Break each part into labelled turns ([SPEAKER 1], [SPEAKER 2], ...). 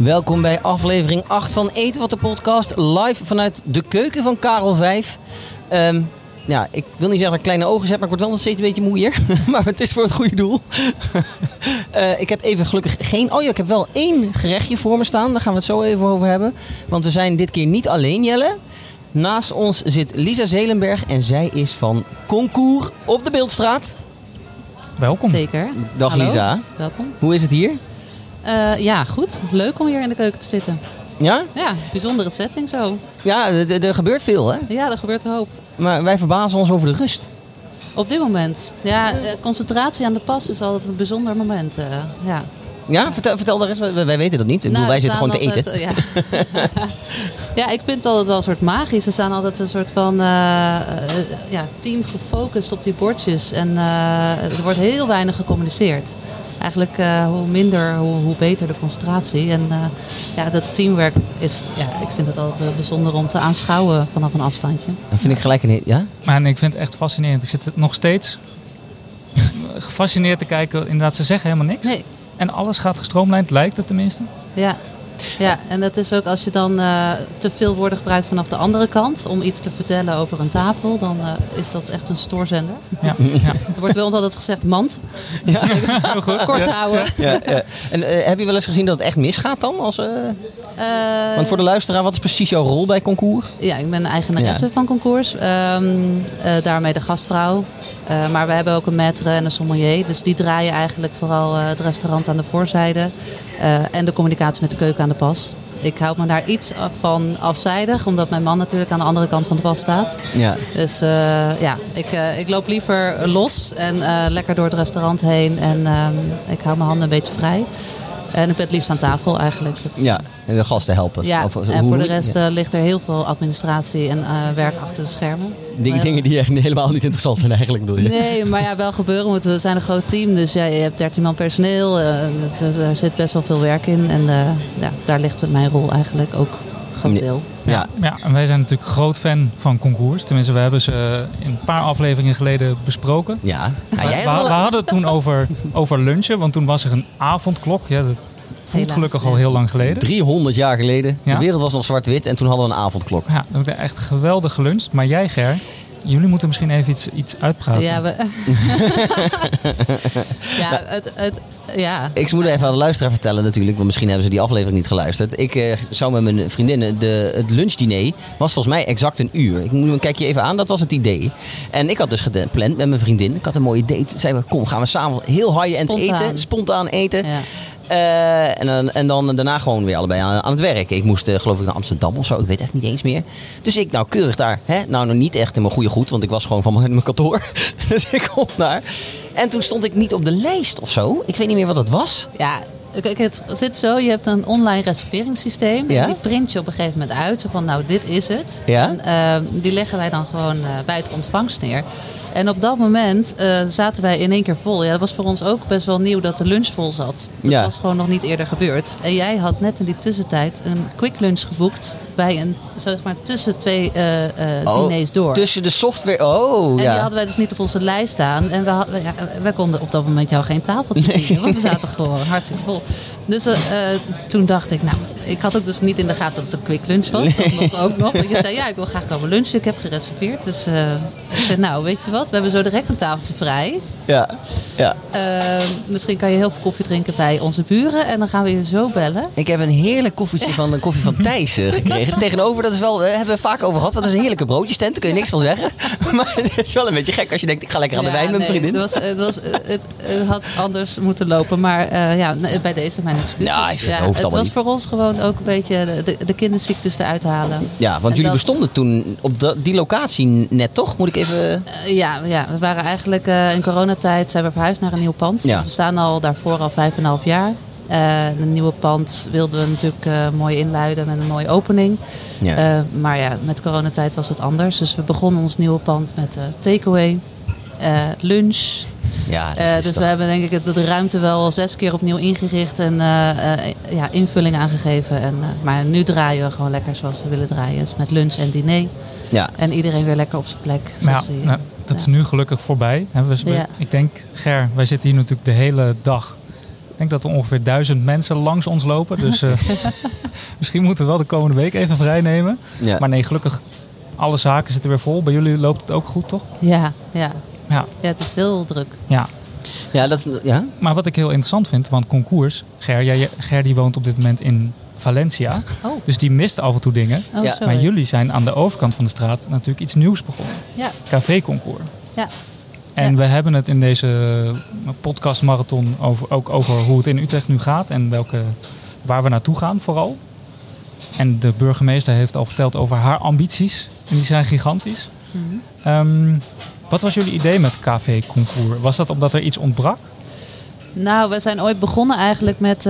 [SPEAKER 1] Welkom bij aflevering 8 van Eten Wat de podcast. Live vanuit de keuken van Karel 5. Ja, ik wil niet zeggen dat ik kleine ogen heb, maar ik word wel nog steeds een beetje moe hier. Maar het is voor het goede doel. Ik heb even gelukkig geen... Oh ja, ik heb wel 1 gerechtje voor me staan. Daar gaan we het zo even over hebben. Want we zijn dit keer niet alleen, Jelle. Naast ons zit Lisa Zelenberg en zij is van Concours op de Beeldstraat.
[SPEAKER 2] Welkom.
[SPEAKER 3] Zeker.
[SPEAKER 1] Dag
[SPEAKER 3] Hallo.
[SPEAKER 1] Lisa.
[SPEAKER 3] Welkom.
[SPEAKER 1] Hoe is het hier?
[SPEAKER 3] Ja, goed. Leuk om hier in de keuken te zitten.
[SPEAKER 1] Ja?
[SPEAKER 3] Ja, bijzondere setting zo.
[SPEAKER 1] Ja, er gebeurt veel, hè?
[SPEAKER 3] Ja, er gebeurt een hoop.
[SPEAKER 1] Maar wij verbazen ons over de rust.
[SPEAKER 3] Op dit moment. Ja, concentratie aan de pas is altijd een bijzonder moment. Ja.
[SPEAKER 1] Ja, vertel daar eens. Wij weten dat niet. Ik bedoel, wij
[SPEAKER 3] we
[SPEAKER 1] zitten gewoon te
[SPEAKER 3] staan
[SPEAKER 1] eten.
[SPEAKER 3] altijd, ja, ik vind het altijd wel een soort magisch. Ze staan altijd een soort van team gefocust op die bordjes. En er wordt heel weinig gecommuniceerd. Eigenlijk hoe minder, hoe beter de concentratie. En dat teamwerk is, ik vind het altijd wel bijzonder om te aanschouwen vanaf een afstandje.
[SPEAKER 1] Dan vind ik gelijk een... Ja?
[SPEAKER 2] Maar ik vind het echt fascinerend. Ik zit nog steeds gefascineerd te kijken. Inderdaad, ze zeggen helemaal niks.
[SPEAKER 3] Nee.
[SPEAKER 2] En alles gaat gestroomlijnd, lijkt het tenminste.
[SPEAKER 3] Ja, en dat is ook als je dan te veel woorden gebruikt vanaf de andere kant om iets te vertellen over een tafel, dan is dat echt een stoorzender.
[SPEAKER 2] Ja.
[SPEAKER 3] Er wordt wel altijd gezegd mand.
[SPEAKER 1] Ja.
[SPEAKER 2] Heel goed.
[SPEAKER 3] Kort houden.
[SPEAKER 1] Ja. En heb je wel eens gezien dat het echt misgaat dan? Want voor de luisteraar, wat is precies jouw rol bij Concours?
[SPEAKER 3] Ja, ik ben eigenaresse van Concours. Daarmee de gastvrouw. Maar we hebben ook een maître en een sommelier. Dus die draaien eigenlijk vooral het restaurant aan de voorzijde. En de communicatie met de keuken aan de pas. Ik houd me daar iets van afzijdig. Omdat mijn man natuurlijk aan de andere kant van de pas staat.
[SPEAKER 1] Ja.
[SPEAKER 3] Dus ik loop liever los en lekker door het restaurant heen. En ik hou mijn handen een beetje vrij. En ik ben het liefst aan tafel eigenlijk.
[SPEAKER 1] Ja, en de gasten helpen.
[SPEAKER 3] Ja,
[SPEAKER 1] Of,
[SPEAKER 3] en voor de rest ligt er heel veel administratie en werk achter de schermen.
[SPEAKER 1] Dingen die echt helemaal niet interessant zijn eigenlijk, bedoel je?
[SPEAKER 3] Nee, maar ja, wel gebeuren. Want we zijn een groot team, dus ja, je hebt 13 man personeel. Daar zit best wel veel werk in. En daar ligt mijn rol eigenlijk ook een groot deel.
[SPEAKER 1] Ja.
[SPEAKER 2] Ja, en wij zijn natuurlijk groot fan van Concours. Tenminste, we hebben ze een paar afleveringen geleden besproken.
[SPEAKER 1] Ja.
[SPEAKER 2] We hadden het toen over lunchen, want toen was er een avondklok. Ja, dat voelt
[SPEAKER 3] Helaas,
[SPEAKER 2] gelukkig
[SPEAKER 3] ja.
[SPEAKER 2] al heel lang geleden.
[SPEAKER 1] 300 jaar geleden.
[SPEAKER 2] Ja.
[SPEAKER 1] De wereld was nog zwart-wit en toen hadden we een avondklok.
[SPEAKER 2] Ja, we hebben echt geweldig geluncht. Maar jij, Ger, jullie moeten misschien even iets uitpraten.
[SPEAKER 3] Ja,
[SPEAKER 1] Ik moet even aan de luisteraar vertellen natuurlijk, want misschien hebben ze die aflevering niet geluisterd. Ik zou met mijn vriendinnen, het lunchdiner was volgens mij exact 1 uur. Kijk je even aan, dat was het idee. En ik had dus gepland met mijn vriendin. Ik had een mooie date. Zeiden we, kom, gaan we s'avonds heel high-end eten. Spontaan eten.
[SPEAKER 3] Ja.
[SPEAKER 1] En dan daarna gewoon weer allebei aan het werk. Ik moest geloof ik naar Amsterdam of zo. Ik weet echt niet eens meer. Dus ik keurig daar. Nog niet echt in mijn goede goed. Want ik was gewoon van mijn kantoor. Dus ik kom daar. En toen stond ik niet op de lijst of zo. Ik weet niet meer wat dat was.
[SPEAKER 3] Ja, kijk, het zit zo. Je hebt een online reserveringssysteem.
[SPEAKER 1] Ja?
[SPEAKER 3] En die print je op een gegeven moment uit. Zo van, nou, dit is het.
[SPEAKER 1] Ja?
[SPEAKER 3] En die leggen wij dan gewoon bij het ontvangst neer. En op dat moment zaten wij in één keer vol. Ja, dat was voor ons ook best wel nieuw dat de lunch vol zat. Dat was gewoon nog niet eerder gebeurd. En jij had net in die tussentijd een quick lunch geboekt bij een, zeg maar, tussen 2 diners door.
[SPEAKER 1] Tussen de software. Oh,
[SPEAKER 3] En
[SPEAKER 1] ja.
[SPEAKER 3] die hadden wij dus niet op onze lijst staan. En wij konden op dat moment jou geen tafeltje bieden. Want we zaten gewoon hartstikke vol. Dus toen dacht ik, nou, ik had ook dus niet in de gaten dat het een quick lunch was. Dat ook nog. Want je zei, ja, ik wil graag komen lunchen. Ik heb gereserveerd. Dus ik zei, nou, weet je wat? We hebben zo direct een tafeltje vrij.
[SPEAKER 1] Ja.
[SPEAKER 3] Misschien kan je heel veel koffie drinken bij onze buren. En dan gaan we je zo bellen.
[SPEAKER 1] Ik heb een heerlijk koffietje van de koffie van Thijs gekregen. Tegenover, dat is wel, hebben we vaak over gehad. Want dat is een heerlijke broodjestent, daar kun je niks van zeggen. Maar het is wel een beetje gek als je denkt, ik ga lekker aan de wijn met mijn vriendin.
[SPEAKER 3] Het had anders moeten lopen. Maar bij deze mijn excuus.
[SPEAKER 1] Ja,
[SPEAKER 3] het was voor ons gewoon ook een beetje de kinderziektes eruit halen.
[SPEAKER 1] Ja, want jullie bestonden toen op die locatie net, toch? Moet ik even...
[SPEAKER 3] Ja, we waren eigenlijk in coronatijd zijn we verhuisd naar een nieuw pand.
[SPEAKER 1] Ja.
[SPEAKER 3] We staan al daarvoor al 5,5 jaar. Een nieuwe pand wilden we natuurlijk mooi inluiden met een mooie opening.
[SPEAKER 1] Ja.
[SPEAKER 3] Maar ja, met coronatijd was het anders. Dus we begonnen ons nieuwe pand met takeaway, lunch.
[SPEAKER 1] Ja,
[SPEAKER 3] dus we hebben denk ik de ruimte wel 6 keer opnieuw ingericht en invulling aangegeven. Maar nu draaien we gewoon lekker zoals we willen draaien. Dus met lunch en diner.
[SPEAKER 1] Ja.
[SPEAKER 3] En iedereen weer lekker op zijn plek.
[SPEAKER 2] Dat is nu gelukkig voorbij. Ik denk, Ger, wij zitten hier natuurlijk de hele dag denk dat er ongeveer 1000 mensen langs ons lopen. Dus misschien moeten we wel de komende week even vrij nemen.
[SPEAKER 1] Ja.
[SPEAKER 2] Maar nee, gelukkig, alle zaken zitten weer vol. Bij jullie loopt het ook goed, toch?
[SPEAKER 3] Ja,
[SPEAKER 2] Ja.
[SPEAKER 3] het is heel druk.
[SPEAKER 2] Ja.
[SPEAKER 1] Ja, dat is... Ja?
[SPEAKER 2] Maar wat ik heel interessant vind, want concours... Ger die woont op dit moment in Valencia.
[SPEAKER 3] Oh,
[SPEAKER 2] Dus die mist af en toe dingen.
[SPEAKER 1] Ja.
[SPEAKER 3] sorry.
[SPEAKER 2] Maar jullie zijn aan de overkant van de straat natuurlijk iets nieuws begonnen.
[SPEAKER 3] Ja,
[SPEAKER 2] Café-concours.
[SPEAKER 3] ja.
[SPEAKER 2] En
[SPEAKER 3] Ja.
[SPEAKER 2] we hebben het in deze podcastmarathon ook over hoe het in Utrecht nu gaat. En waar we naartoe gaan vooral. En de burgemeester heeft al verteld over haar ambities. En die zijn gigantisch.
[SPEAKER 3] Mhm.
[SPEAKER 2] Wat was jullie idee met café-concours? Was dat omdat er iets ontbrak?
[SPEAKER 3] Nou, we zijn ooit begonnen eigenlijk met...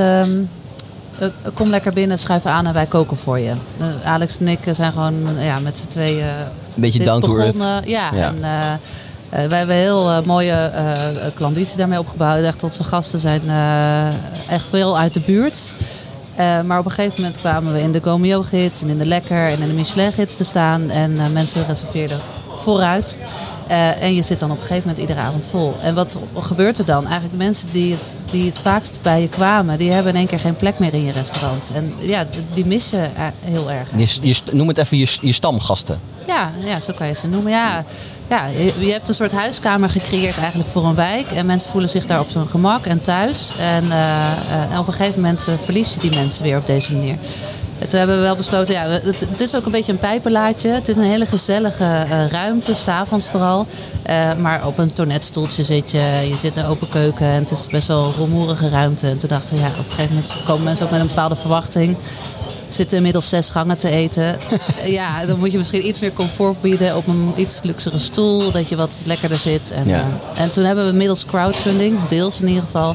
[SPEAKER 3] kom lekker binnen, schuif aan en wij koken voor je. Alex en ik zijn gewoon met z'n tweeën...
[SPEAKER 1] Een beetje
[SPEAKER 3] dit
[SPEAKER 1] down to earth.
[SPEAKER 3] begonnen. Ja,
[SPEAKER 1] Ja.
[SPEAKER 3] en wij hebben heel mooie klanditie daarmee opgebouwd. Echt tot zijn gasten zijn echt veel uit de buurt. Maar op een gegeven moment kwamen we in de Gomeo-gids en in de Lekker en in de Michelin-gids te staan. En mensen reserveerden vooruit. En je zit dan op een gegeven moment iedere avond vol. En wat gebeurt er dan? Eigenlijk de mensen die het vaakst bij je kwamen, die hebben in één keer geen plek meer in je restaurant. En ja, die mis je heel erg.
[SPEAKER 1] Noem het even je stamgasten.
[SPEAKER 3] Ja, zo kan je ze noemen. Ja, je hebt een soort huiskamer gecreëerd eigenlijk voor een wijk. En mensen voelen zich daar op zo'n gemak en thuis. En op een gegeven moment verlies je die mensen weer op deze manier. Toen hebben we wel besloten, het is ook een beetje een pijpenlaadje. Het is een hele gezellige ruimte, 's avonds vooral. Maar op een toiletstoeltje zit je. Je zit in een open keuken en het is best wel een rumoerige ruimte. En toen dachten we, op een gegeven moment komen mensen ook met een bepaalde verwachting. Er zitten inmiddels 6 gangen te eten. Ja, dan moet je misschien iets meer comfort bieden op een iets luxere stoel. Dat je wat lekkerder zit. En toen hebben we middels crowdfunding, deels in ieder geval,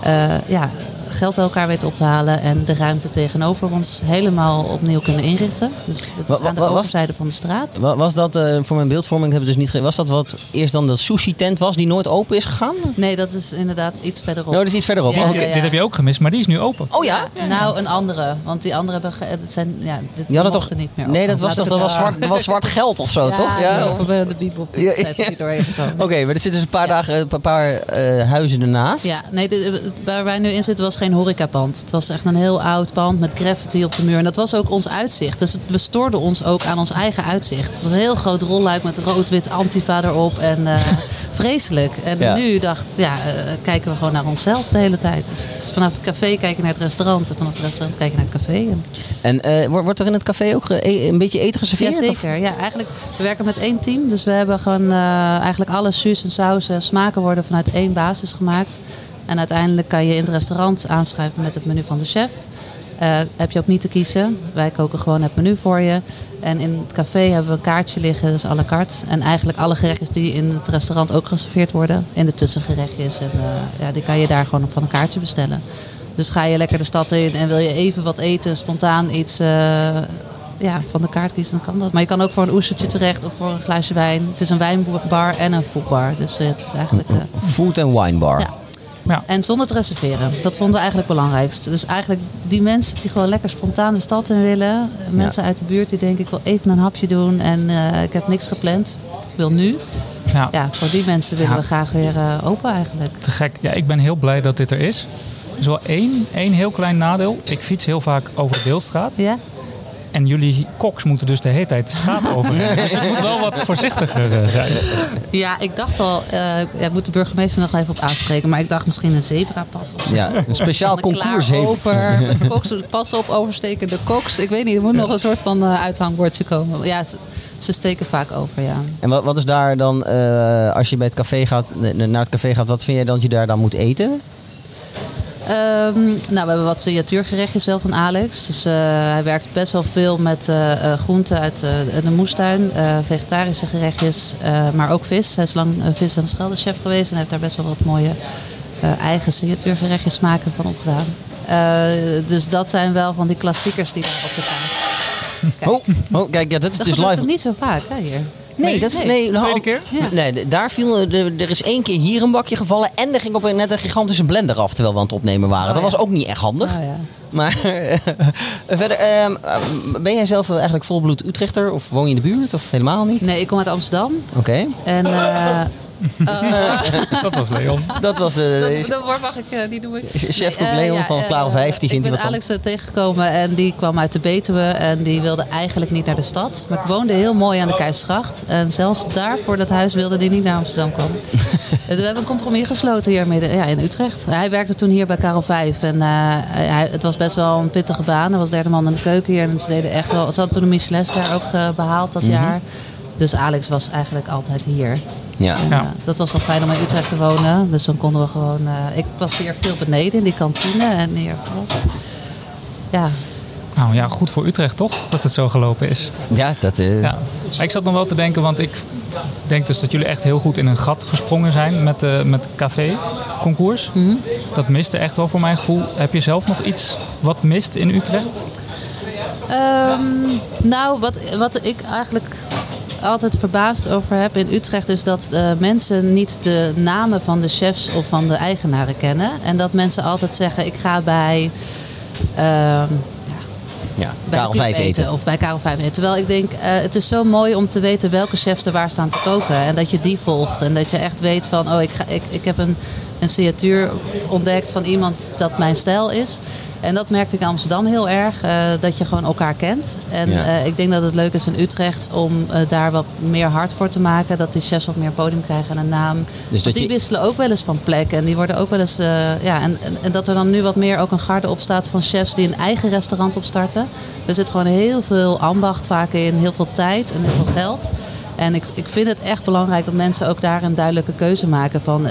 [SPEAKER 3] geld bij elkaar weten op te halen. En de ruimte tegenover ons helemaal opnieuw kunnen inrichten. Dus het is aan de overzijde van de straat.
[SPEAKER 1] Was dat, voor mijn beeldvorming hebben we dus niet... Was dat wat eerst dan de sushi-tent was die nooit open is gegaan?
[SPEAKER 3] Nee, dat is inderdaad iets verderop.
[SPEAKER 1] Nou, dat is iets verderop.
[SPEAKER 3] Ja,
[SPEAKER 1] Oh,
[SPEAKER 3] ja,
[SPEAKER 1] oké.
[SPEAKER 2] Dit heb je ook gemist, maar die is nu open.
[SPEAKER 1] Oh ja?
[SPEAKER 3] Nou, een andere. Want die andere hebben...
[SPEAKER 1] Die hadden
[SPEAKER 3] mochten
[SPEAKER 1] toch
[SPEAKER 3] niet meer
[SPEAKER 1] Nee,
[SPEAKER 3] open.
[SPEAKER 1] dat was toch dat was zwart geld of zo, toch?
[SPEAKER 3] Ja, lopen we de bibel
[SPEAKER 1] Ja.
[SPEAKER 3] is niet doorheen gekomen.
[SPEAKER 1] Oké, maar er zitten dus een paar huizen ernaast.
[SPEAKER 3] Ja, nee, waar wij nu in zitten was geen horecapand. Het was echt een heel oud pand met graffiti op de muur. En dat was ook ons uitzicht. Dus we stoorden ons ook aan ons eigen uitzicht. Het was een heel groot rolluik met rood-wit antifa erop. En vreselijk. En nu kijken we gewoon naar onszelf de hele tijd. Dus het is vanaf het café kijken naar het restaurant. En vanaf het restaurant kijken naar het café.
[SPEAKER 1] En wordt er in het café ook een beetje eten geserveerd?
[SPEAKER 3] Ja, zeker. Ja, eigenlijk, we werken met 1 team. Dus we hebben gewoon eigenlijk alle jus en sauzen, smaken worden vanuit 1 basis gemaakt. En uiteindelijk kan je in het restaurant aanschuiven met het menu van de chef. Heb je ook niet te kiezen. Wij koken gewoon het menu voor je. En in het café hebben we een kaartje liggen, dus à la carte. En eigenlijk alle gerechtjes die in het restaurant ook geserveerd worden. In de tussengerechtjes. En die kan je daar gewoon van een kaartje bestellen. Dus ga je lekker de stad in en wil je even wat eten, spontaan iets van de kaart kiezen, dan kan dat. Maar je kan ook voor een oestertje terecht of voor een glaasje wijn. Het is een wijnbar en een foodbar. Dus het is eigenlijk...
[SPEAKER 1] Food and wine bar.
[SPEAKER 3] Ja.
[SPEAKER 2] Ja.
[SPEAKER 3] En zonder te reserveren. Dat vonden we eigenlijk het belangrijkste. Dus eigenlijk die mensen die gewoon lekker spontaan de stad in willen. Mensen uit de buurt die denken ik wil even een hapje doen. En ik heb niks gepland. Ik wil nu. Ja, voor die mensen willen we graag weer open eigenlijk.
[SPEAKER 2] Te gek. Ja, ik ben heel blij dat dit er is. Er is wel één heel klein nadeel. Ik fiets heel vaak over de Beeldstraat.
[SPEAKER 3] Ja?
[SPEAKER 2] En jullie koks moeten dus de hele tijd de straat overrennen. Dus het moet wel wat voorzichtiger zijn.
[SPEAKER 3] Ja, ik dacht al, ik moet de burgemeester nog even op aanspreken. Maar ik dacht misschien een zebrapad. Of
[SPEAKER 1] Een speciaal concours
[SPEAKER 3] over. Met de koks, pas op, overstekende koks. Ik weet niet, er moet nog een soort van uithangbordje komen. Ja, ze steken vaak over, ja.
[SPEAKER 1] En wat is daar dan, als je bij het café gaat, naar het café gaat, wat vind jij dat je daar dan moet eten?
[SPEAKER 3] We hebben wat signatuurgerechtjes wel van Alex. Dus hij werkt best wel veel met groenten uit de moestuin. Vegetarische gerechtjes, maar ook vis. Hij is lang vis- en scheldenchef geweest. En heeft daar best wel wat mooie eigen signatuurgerechtjes smaken van opgedaan. Dus dat zijn wel van die klassiekers die daar op de kaart. Kijk.
[SPEAKER 1] Kijk, ja, dat is
[SPEAKER 3] Dat
[SPEAKER 1] dus
[SPEAKER 3] gebeurt
[SPEAKER 1] live.
[SPEAKER 3] ook niet zo vaak, hè, hier.
[SPEAKER 1] Nee,
[SPEAKER 2] Tweede keer?
[SPEAKER 3] Ja.
[SPEAKER 1] Nee, daar viel, er is 1 keer hier een bakje gevallen en er ging net een gigantische blender af terwijl we aan het opnemen waren. Dat was ook niet echt handig.
[SPEAKER 3] Oh, ja.
[SPEAKER 1] Maar verder, ben jij zelf eigenlijk volbloed Utrechter of woon je in de buurt of helemaal niet?
[SPEAKER 3] Nee, ik kom uit Amsterdam.
[SPEAKER 1] Oké.
[SPEAKER 3] En
[SPEAKER 2] Dat was Leon.
[SPEAKER 1] Dat was
[SPEAKER 3] Dat woord mag ik niet noemen.
[SPEAKER 1] chefkok Leon van Karel 5. Die
[SPEAKER 3] ik ben Alex tegengekomen en die kwam uit de Betuwe. En die wilde eigenlijk niet naar de stad. Maar ik woonde heel mooi aan de Keisgracht. En zelfs daar voor dat huis wilde hij niet naar Amsterdam komen. We hebben een compromis gesloten hier midden, in Utrecht. Hij werkte toen hier bij Karel 5. En het was best wel een pittige baan. Hij was derde man in de keuken hier. En ze deden echt wel. Ze hadden toen de Michelinster ook behaald dat jaar. Dus Alex was eigenlijk altijd hier.
[SPEAKER 1] Ja.
[SPEAKER 3] En, dat was wel fijn om in Utrecht te wonen. Dus dan konden we gewoon... ik was hier veel beneden in die kantine. En hier was... Ja.
[SPEAKER 2] Nou ja, goed voor Utrecht toch? Dat het zo gelopen is.
[SPEAKER 1] Ja, dat...
[SPEAKER 2] Ja. Maar ik zat nog wel te denken, want ik denk dus dat jullie echt heel goed in een gat gesprongen zijn met café-concours.
[SPEAKER 3] Mm-hmm.
[SPEAKER 2] Dat miste echt wel voor mijn gevoel. Heb je zelf nog iets wat mist in Utrecht?
[SPEAKER 3] Nou, wat ik eigenlijk altijd verbaasd over heb in Utrecht is dat mensen niet de namen van de chefs of van de eigenaren kennen. En dat mensen altijd zeggen, ik ga bij
[SPEAKER 1] Karel 5 eten.
[SPEAKER 3] Of bij Karel 5 eten. Terwijl ik denk, het is zo mooi om te weten welke chefs er waar staan te koken. En dat je die volgt. En dat je echt weet van, ik heb een signatuur ontdekt van iemand dat mijn stijl is. En dat merkte ik in Amsterdam heel erg. Dat je gewoon elkaar kent. En ik denk dat het leuk is in Utrecht om daar wat meer hard voor te maken. Dat die chefs wat meer podium krijgen en een naam. Dus die wisselen ook wel eens van plek. En die worden ook wel eens... En dat er dan nu wat meer ook een garde op staat van chefs die een eigen restaurant opstarten. Er zit gewoon heel veel ambacht vaak in. Heel veel tijd en heel veel geld. En ik vind het echt belangrijk dat mensen ook daar een duidelijke keuze maken van...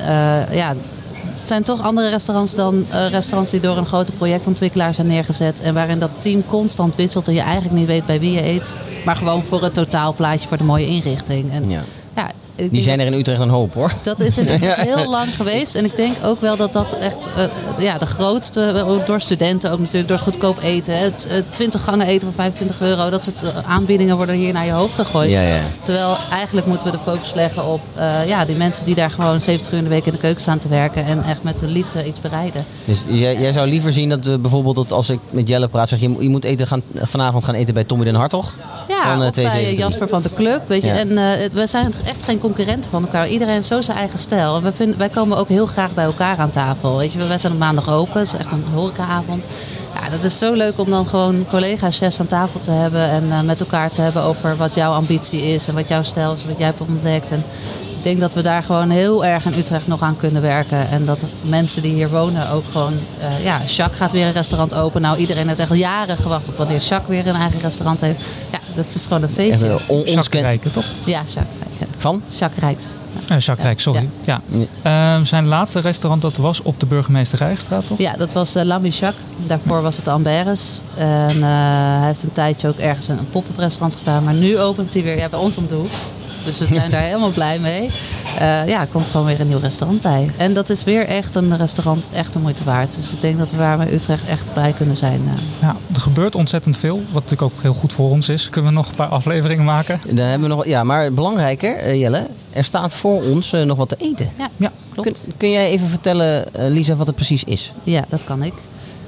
[SPEAKER 3] Het zijn toch andere restaurants dan restaurants die door een grote projectontwikkelaar zijn neergezet. En waarin dat team constant wisselt en je eigenlijk niet weet bij wie je eet. Maar gewoon voor het totaalplaatje, voor de mooie inrichting. En,
[SPEAKER 1] die zijn er in Utrecht een hoop hoor.
[SPEAKER 3] Dat is in Utrecht heel lang geweest. En ik denk ook wel dat dat echt de grootste, door studenten ook natuurlijk, door het goedkoop eten. 20 gangen eten voor €25. Dat soort aanbiedingen worden hier naar je hoofd gegooid.
[SPEAKER 1] Ja.
[SPEAKER 3] Terwijl eigenlijk moeten we de focus leggen op die mensen die daar gewoon 70 uur in de week in de keuken staan te werken. En echt met de liefde iets bereiden.
[SPEAKER 1] Dus jij zou liever zien dat bijvoorbeeld dat als ik met Jelle praat, zeg je moet vanavond gaan eten bij Tommy den Hartog?
[SPEAKER 3] Ja, of bij Jasper van de Club. Weet je. En we zijn echt geen concurrenten van elkaar. Iedereen heeft zo zijn eigen stijl. En wij komen ook heel graag bij elkaar aan tafel. Weet je, wij zijn op maandag open. Het is echt een horecaavond. Ja, dat is zo leuk om dan gewoon collega-chefs aan tafel te hebben. En met elkaar te hebben over wat jouw ambitie is. En wat jouw stijl is. Wat jij hebt ontdekt. En ik denk dat we daar gewoon heel erg in Utrecht nog aan kunnen werken. En dat mensen die hier wonen ook gewoon... Jacques gaat weer een restaurant open. Nou, iedereen heeft echt jaren gewacht op wanneer Jacques weer een eigen restaurant heeft. Ja, dat is gewoon een feestje.
[SPEAKER 2] Jacques Rijken, toch?
[SPEAKER 3] Ja, Jacques Rijken.
[SPEAKER 1] Van?
[SPEAKER 3] Jacques Rijks.
[SPEAKER 2] Jacques Rijks, sorry. Ja. Zijn laatste restaurant dat was op de Burgemeester Rijksstraat, toch?
[SPEAKER 3] Ja, dat was L'Ami Jacques. Daarvoor was het Amberes. En hij heeft een tijdje ook ergens in een pop-up restaurant gestaan. Maar nu opent hij weer bij ons om de hoek. Dus we zijn daar helemaal blij mee. Er komt gewoon weer een nieuw restaurant bij. En dat is weer echt een restaurant, echt de moeite waard. Dus ik denk dat we waar bij Utrecht echt bij kunnen zijn.
[SPEAKER 2] Ja, er gebeurt ontzettend veel. Wat natuurlijk ook heel goed voor ons is. Kunnen we nog een paar afleveringen maken?
[SPEAKER 1] Dan hebben we nog, maar belangrijker, Jelle. Er staat voor ons nog wat te eten.
[SPEAKER 3] Ja, klopt.
[SPEAKER 1] Kun jij even vertellen, Lisa, wat het precies is?
[SPEAKER 3] Ja, dat kan ik.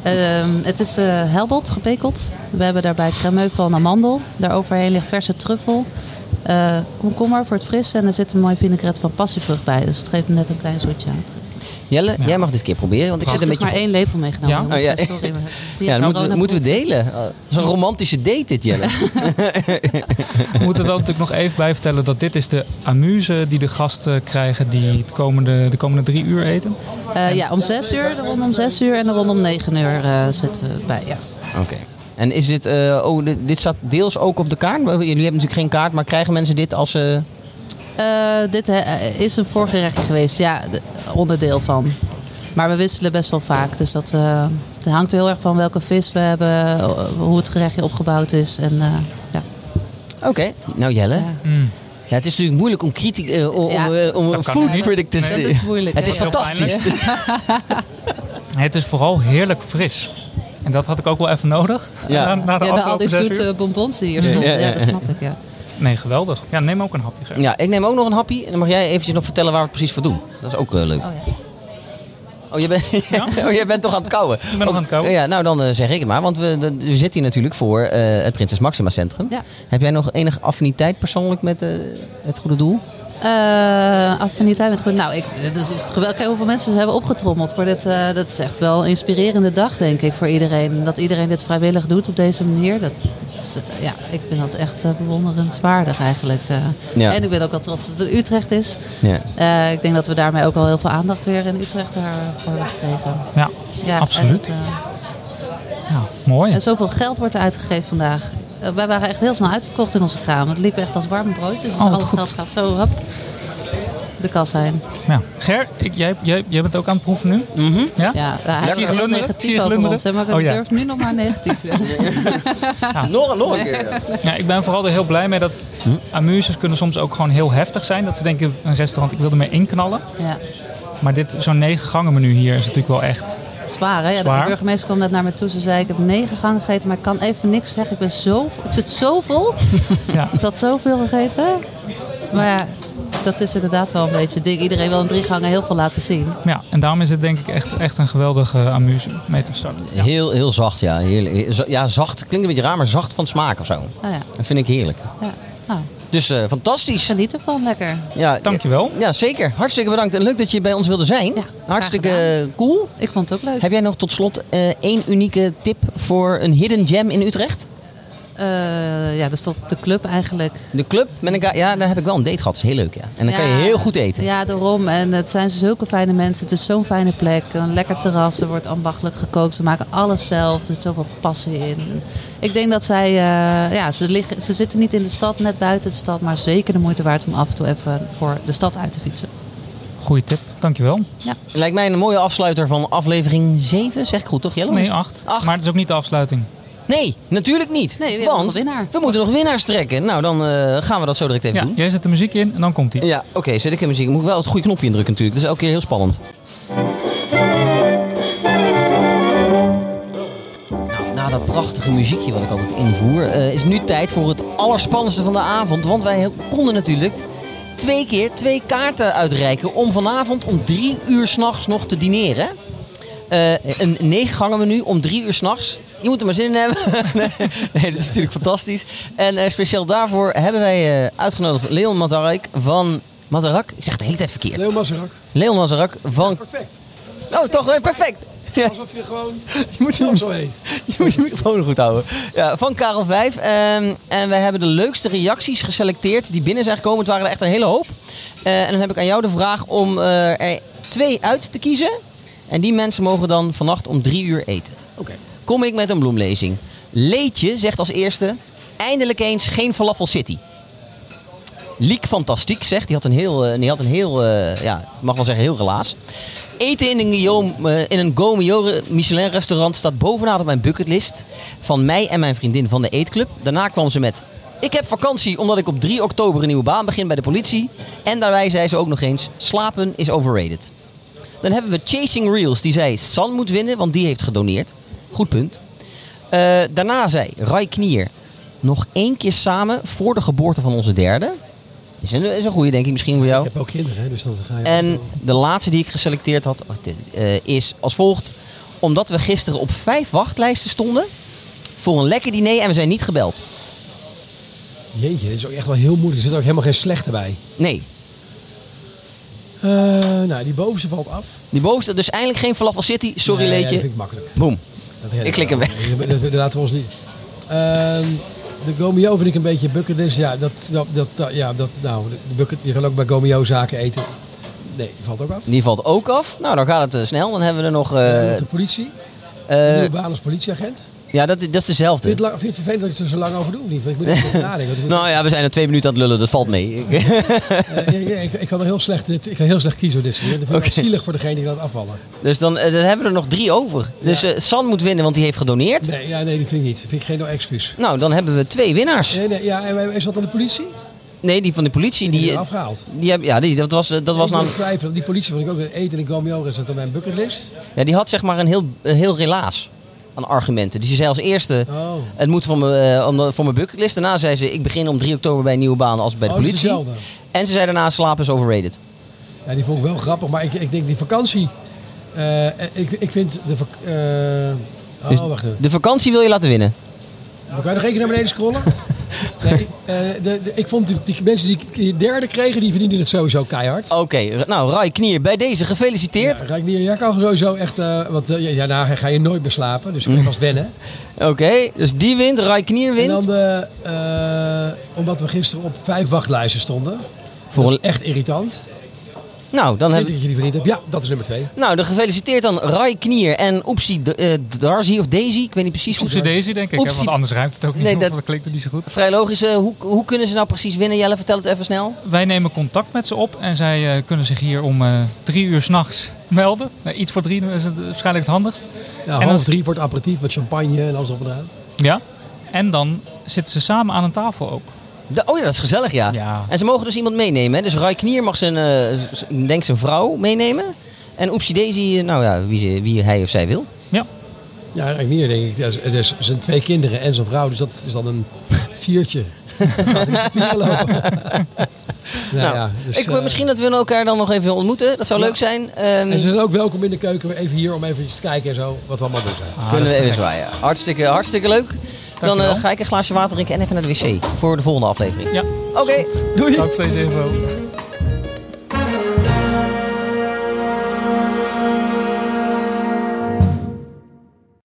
[SPEAKER 3] Het is helbot, gepekeld. We hebben daarbij crème van amandel. Daaroverheen ligt verse truffel. Komkommer voor het frisse en er zit een mooi vinaigrette van passievrucht bij. Dus het geeft net een klein zoetje aan.
[SPEAKER 1] Jelle, jij mag dit keer proberen. Want ik zit een beetje...
[SPEAKER 3] maar 1 lepel meegenomen.
[SPEAKER 2] Ja?
[SPEAKER 3] Sorry,
[SPEAKER 1] maar moeten we delen. Dat is een romantische date dit, Jelle.
[SPEAKER 2] We moeten wel natuurlijk nog even bij vertellen dat dit is de amuse die de gasten krijgen die de komende 3 uur eten.
[SPEAKER 3] Om 6 uur, de rondom 6 uur en de rondom 9 uur zitten we bij. Ja.
[SPEAKER 1] Oké. En is dit, dit staat deels ook op de kaart? Jullie hebben natuurlijk geen kaart, maar krijgen mensen dit als ze...
[SPEAKER 3] Dit is een voorgerechtje geweest, onderdeel van. Maar we wisselen best wel vaak. Dus dat hangt er heel erg van welke vis we hebben, hoe het gerechtje opgebouwd is.
[SPEAKER 1] Oké, nou Jelle. Ja, het is natuurlijk moeilijk om een food critic te zijn.
[SPEAKER 3] Dat is moeilijk.
[SPEAKER 1] Het is fantastisch.
[SPEAKER 2] Het is vooral heerlijk fris. En dat had ik ook wel even nodig.
[SPEAKER 1] Ja.
[SPEAKER 2] Na
[SPEAKER 3] al die zoete bonbons die hier stonden. Ja, dat snap ik, ja.
[SPEAKER 2] Nee, geweldig. Ja, neem ook een hapje. Gerrit.
[SPEAKER 1] Ja, ik neem ook nog een hapje. En dan mag jij eventjes nog vertellen waar we het precies voor doen. Dat is ook leuk. Jij bent toch aan het kauwen?
[SPEAKER 2] Ik ben nog aan het kauwen.
[SPEAKER 1] Ja, nou dan zeg ik het maar. Want we zitten hier natuurlijk voor het Prinses Maxima Centrum.
[SPEAKER 3] Ja.
[SPEAKER 1] Heb jij nog enige affiniteit persoonlijk met het goede doel?
[SPEAKER 3] affiniteit met groen. Nou, het is geweldig. Kijk hoeveel mensen ze hebben opgetrommeld voor dit. Dat is echt wel een inspirerende dag, denk ik, voor iedereen. Dat iedereen dit vrijwillig doet op deze manier. Ik vind dat echt bewonderenswaardig eigenlijk.
[SPEAKER 1] Ja.
[SPEAKER 3] En ik ben ook wel trots dat het in Utrecht is.
[SPEAKER 1] Ja.
[SPEAKER 3] Ik denk dat we daarmee ook wel heel veel aandacht weer in Utrecht daarvoor hebben gekregen.
[SPEAKER 2] Ja, absoluut. Ja, mooi.
[SPEAKER 3] En zoveel geld wordt er uitgegeven vandaag. Wij waren echt heel snel uitverkocht in onze kraam. Het liep echt als warme broodjes. Dus al het geld gaat zo de kas heen.
[SPEAKER 2] Ja. Ger, jij bent ook aan het proeven nu?
[SPEAKER 1] Mm-hmm.
[SPEAKER 3] Ja, hij is heel negatief over ons. Maar ik durf nu nog maar negatief te zijn.
[SPEAKER 1] Nog een keer.
[SPEAKER 2] Ja, ik ben vooral er heel blij mee dat amuses kunnen soms ook gewoon heel heftig zijn. Dat ze denken, een restaurant, ik wil ermee inknallen.
[SPEAKER 3] Ja.
[SPEAKER 2] Maar zo'n 9 gangen menu hier is natuurlijk wel echt...
[SPEAKER 3] Zwaar, hè? Ja, de burgemeester kwam net naar me toe. Ze zei, ik heb 9 gangen gegeten, maar ik kan even niks zeggen. Ik zit zo vol.
[SPEAKER 2] Ja.
[SPEAKER 3] Ik had zoveel gegeten. Maar ja, dat is inderdaad wel een beetje ding. Iedereen wil in 3 gangen heel veel laten zien.
[SPEAKER 2] Ja, en daarom is het denk ik echt een geweldige amuse mee te starten. Ja.
[SPEAKER 1] Heel zacht, ja. Ja, zacht. Klinkt een beetje raar, maar zacht van smaak of zo.
[SPEAKER 3] Oh, ja.
[SPEAKER 1] Dat vind ik heerlijk.
[SPEAKER 3] Ja. Nou,
[SPEAKER 1] Dus fantastisch.
[SPEAKER 3] geniet ervan, lekker.
[SPEAKER 1] Ja,
[SPEAKER 2] Dankjewel.
[SPEAKER 1] Ja, zeker. Hartstikke bedankt. En leuk dat je bij ons wilde zijn.
[SPEAKER 3] Ja,
[SPEAKER 1] hartstikke cool.
[SPEAKER 3] Ik vond het ook leuk.
[SPEAKER 1] Heb jij nog tot slot 1 unieke tip voor een hidden gem in Utrecht?
[SPEAKER 3] Dat is de club eigenlijk.
[SPEAKER 1] De club? Ja, daar heb ik wel een date gehad. Dat is heel leuk, ja. En dan kan je heel goed eten.
[SPEAKER 3] Ja, daarom. En het zijn zulke fijne mensen. Het is zo'n fijne plek. Een lekker terras. Er wordt ambachtelijk gekookt. Ze maken alles zelf. Er zit zoveel passie in. Ik denk dat zij... ze zitten niet in de stad, net buiten de stad. Maar zeker de moeite waard om af en toe even voor de stad uit te fietsen.
[SPEAKER 2] Goeie tip, dankjewel.
[SPEAKER 3] Ja.
[SPEAKER 1] Lijkt mij een mooie afsluiter van aflevering 7. Zeg ik goed, toch Jelle?
[SPEAKER 2] Nee, 8. Maar het is ook niet de afsluiting.
[SPEAKER 1] Nee, natuurlijk niet.
[SPEAKER 3] Nee, we hebben nog
[SPEAKER 1] want
[SPEAKER 3] een winnaar.
[SPEAKER 1] we moeten nog winnaars trekken. Nou, dan gaan we dat zo direct even doen.
[SPEAKER 2] Jij zet de muziek in en dan komt hij.
[SPEAKER 1] Ja, oké, zet ik de muziek. Ik moet wel het goede knopje indrukken natuurlijk. Dat is elke keer heel spannend. Nou, na dat prachtige muziekje wat ik altijd invoer, is het nu tijd voor het allerspannendste van de avond. Want wij konden natuurlijk 2 keer 2 kaarten uitreiken om vanavond om 3 uur 's nachts nog te dineren. Een 9 gangen menu om 3 uur 's nachts. Je moet er maar zin in hebben. Nee, dat is natuurlijk fantastisch. En speciaal daarvoor hebben wij uitgenodigd Leon Mazarak van... Mazarak? Ik zeg het de hele tijd verkeerd. Leon Mazarak van...
[SPEAKER 4] Perfect.
[SPEAKER 1] Oh, toch weer perfect. Ja.
[SPEAKER 4] Alsof je gewoon
[SPEAKER 1] Je moet je
[SPEAKER 4] zo heet.
[SPEAKER 1] Je moet je microfoon goed houden. Ja, van Karel 5. En wij hebben de leukste reacties geselecteerd die binnen zijn gekomen. Het waren er echt een hele hoop. En dan heb ik aan jou de vraag om er 2 uit te kiezen. En die mensen mogen dan vannacht om 3 uur eten.
[SPEAKER 4] Oké.
[SPEAKER 1] Kom ik met een bloemlezing. Leetje zegt als eerste... Eindelijk eens geen Falafel City. Liek Fantastiek zegt... Die had een heel mag wel zeggen heel relaas. Eten in een Gomeo Michelin restaurant staat bovenaan op mijn bucketlist. Van mij en mijn vriendin van de Eetclub. Daarna kwam ze met... Ik heb vakantie omdat ik op 3 oktober een nieuwe baan begin bij de politie. En daarbij zei ze ook nog eens... Slapen is overrated. Dan hebben we Chasing Reels. Die zei San moet winnen, want die heeft gedoneerd. Goed punt. Daarna zei Rai Knier... Nog 1 keer samen voor de geboorte van onze derde. Is een goede, denk ik, misschien voor jou.
[SPEAKER 4] Ik heb ook kinderen, hè, dus dan ga je...
[SPEAKER 1] En de laatste die ik geselecteerd had... is als volgt. Omdat we gisteren op 5 wachtlijsten stonden... voor een lekker diner en we zijn niet gebeld.
[SPEAKER 4] Jeetje, dit is ook echt wel heel moeilijk. Er zit ook helemaal geen slechte bij.
[SPEAKER 1] Nee.
[SPEAKER 4] Die bovenste valt af.
[SPEAKER 1] Die bovenste, dus eindelijk geen Falafel City. Sorry,
[SPEAKER 4] Nee,
[SPEAKER 1] Leetje.
[SPEAKER 4] dat vind ik makkelijk.
[SPEAKER 1] Boom.
[SPEAKER 4] Dat
[SPEAKER 1] Ik klik hem weg.
[SPEAKER 4] Dat laten we ons niet. De Gomeo vind ik een beetje bucketlist. Ja, je gaat ook bij Gomeo zaken eten. Nee, die valt ook af.
[SPEAKER 1] Die valt ook af. Nou, dan gaat het snel. Dan hebben we er nog...
[SPEAKER 4] De politie. Nieuwe baan als politieagent.
[SPEAKER 1] Ja, dat is dezelfde.
[SPEAKER 4] Vind je het vervelend dat ik er zo lang over doe of niet? Want ik moet even nadenken.
[SPEAKER 1] Nou ja, we zijn er 2 minuten aan het lullen. Dat valt mee.
[SPEAKER 4] Ik kan heel slecht kiezen dit keer. Dat vind ik zielig voor degene die dat afvallen.
[SPEAKER 1] Dus dan hebben we er nog 3 over. Dus San moet winnen, want die heeft gedoneerd.
[SPEAKER 4] Nee, die vind ik niet. Dat vind ik geen excuus.
[SPEAKER 1] Nou, dan hebben we 2 winnaars.
[SPEAKER 4] En is dat dan de politie?
[SPEAKER 1] Nee, die van de politie.
[SPEAKER 4] Die hebben afgehaald.
[SPEAKER 1] Dat was namelijk...
[SPEAKER 4] twijfel. Die politie vond ik ook eten in Gomeo is dat op mijn bucketlist.
[SPEAKER 1] Ja, die had zeg maar een heel relaas aan argumenten. Dus die zei als eerste, het moet voor mijn bucketlist. Daarna zei ze, ik begin om 3 oktober bij een nieuwe baan als bij de politie.
[SPEAKER 4] Dezelfde.
[SPEAKER 1] En ze zei daarna, slapen is overrated.
[SPEAKER 4] Ja, die vond ik wel grappig. Maar ik denk die vakantie... ik vind de...
[SPEAKER 1] wacht even. De vakantie wil je laten winnen.
[SPEAKER 4] Dan kan je nog 1 keer naar beneden scrollen. Nee, ik vond die mensen die derde kregen, die verdienden het sowieso keihard.
[SPEAKER 1] Oké, nou Rai Knier, bij deze gefeliciteerd.
[SPEAKER 4] Ja, Rai Knier, jij kan sowieso echt... want daarna ga je nooit meer slapen, dus je kan vast wennen.
[SPEAKER 1] Oké, dus die wint, Rai Knier wint.
[SPEAKER 4] En dan, omdat we gisteren op 5 wachtlijsten stonden. Dat is echt irritant.
[SPEAKER 1] Nou, dan
[SPEAKER 4] Vind ik dat je die verdiend hebt. Ja, dat is nummer 2.
[SPEAKER 1] Nou, dan gefeliciteerd dan Rai Knier en Oepsie Daisy of Daisy. Ik weet niet precies hoe
[SPEAKER 2] Oepsie Daisy, denk ik. Hè? Want anders ruimt het ook niet.
[SPEAKER 1] Nee,
[SPEAKER 2] dat klinkt er niet zo goed.
[SPEAKER 1] Vrij logisch. Hoe kunnen ze nou precies winnen? Jelle, vertel het even snel.
[SPEAKER 2] Wij nemen contact met ze op en zij kunnen zich hier om 3 uur 's nachts melden. Iets voor 3 is het waarschijnlijk het handigst.
[SPEAKER 4] Ja, en 2:30 voor het aperitief met champagne en alles op en eraan.
[SPEAKER 2] Ja, en dan zitten ze samen aan een tafel ook.
[SPEAKER 1] Oh ja, dat is gezellig, ja. En ze mogen dus iemand meenemen. Hè? Dus Rai Knier mag zijn vrouw meenemen. En Oepsie Daisy, nou ja, wie hij of zij wil.
[SPEAKER 2] Ja.
[SPEAKER 4] Ja, Rai Knier denk ik. Dus zijn 2 kinderen en zijn vrouw. Dus dat is dan een 4'tje. Gaat in de spieren lopen.
[SPEAKER 1] Misschien dat we elkaar dan nog even ontmoeten. Dat zou leuk zijn.
[SPEAKER 4] En ze zijn ook welkom in de keuken. Even hier om even te kijken en zo. Wat we allemaal doen zijn.
[SPEAKER 1] Kunnen we even zwaaien. Hartstikke leuk. Dan ga ik een glaasje water drinken en even naar de wc voor de volgende aflevering.
[SPEAKER 2] Ja.
[SPEAKER 1] Oké, doei.
[SPEAKER 2] Dank voor deze info.